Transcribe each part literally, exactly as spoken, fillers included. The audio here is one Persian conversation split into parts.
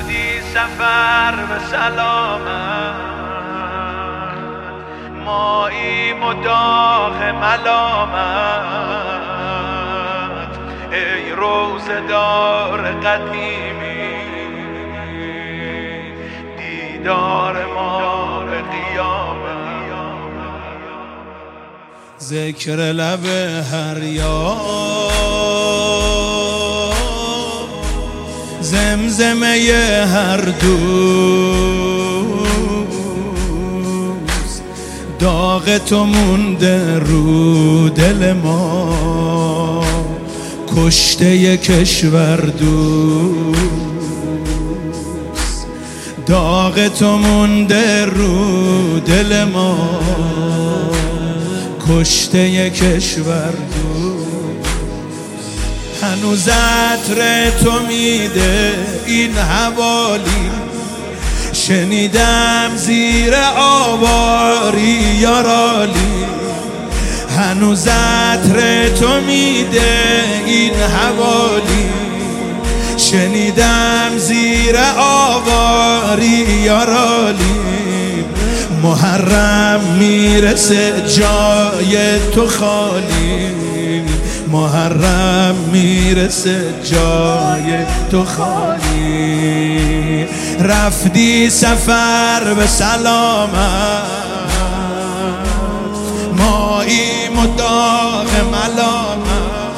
رفتی سفر به سلامت، ماییم و داغ ملامت. ای روزه‌دار قدیمی، دیدار ما به قیامت. ذکر لب هر یار، زمزمه هر دوست، داغ تو مونده رو دل ما، کشته کشور دوست. داغ تو مونده رو دل ما، کشته کشور دوست. هنوز عطر تو میده این حوالی، شنیدم زیر آواری یارالی. هنوز عطر تو میده این حوالی، شنیدم زیر آواری یارالی. محرم میرسه جای تو خالی، محرم میرسه جای تو خالی. رفتی سفر به سلامت، ماییم و داغ ملامت.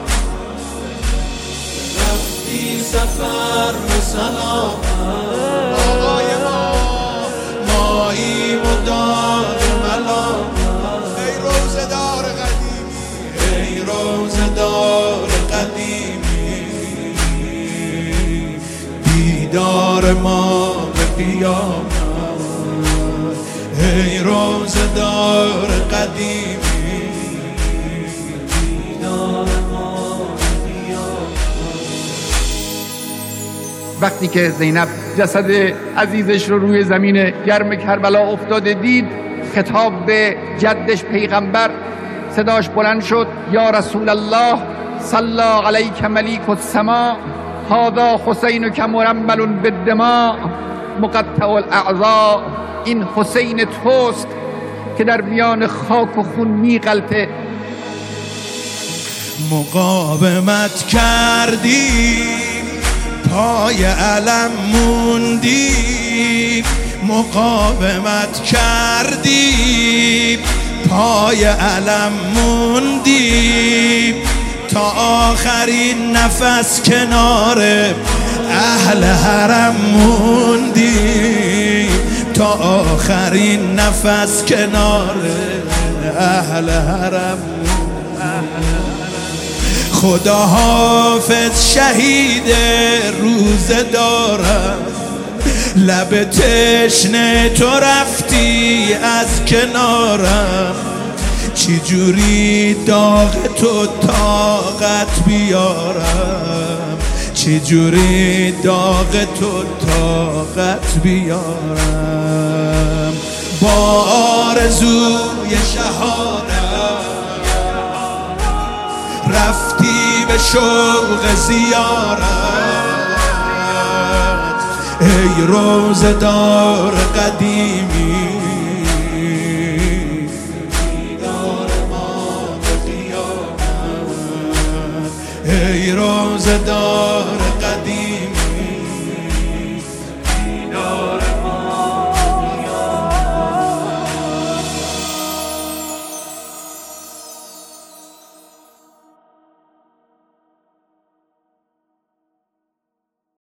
رفتی سفر به سلامت، آقای ما ماییم و داغ ملامت. ای روزه‌دار قدیمی، ای روزه‌دار قدیمی، دیدار ما به قیامت. ای روزه‌دار قدیمی، دیدار ما به قیامت. وقتی که زینب جسد عزیزش رو روی زمین گرم کربلا افتاده دید، خطاب به جدش پیغمبر صداش بلند شد: یا رسول الله، صلی علیک ملیک السما، هذا حسین که مرمل بالدماء مقطع الاعضاء. این حسین توست که در میان خاک و خون میغلطه. مقاومت کردی، پای علم موندی. مقاومت کردی، پای علم موندی. تا آخرین نفس کنار اهل حرم موندی. تا آخرین نفس کنار اهل حرم موندی. خدا حافظ شهید روزه دارم، لب تشنه تو رفتی از کنارم. چی جوری داغ تو طاقت بیارم، چی جوری داغ تو طاقت بیارم. با آرزوی شهادت رفتی به شوق زیارت. ای روزه‌دار قدیمی، دیدار ما به قیامت. ای روزه‌دار قدیمی.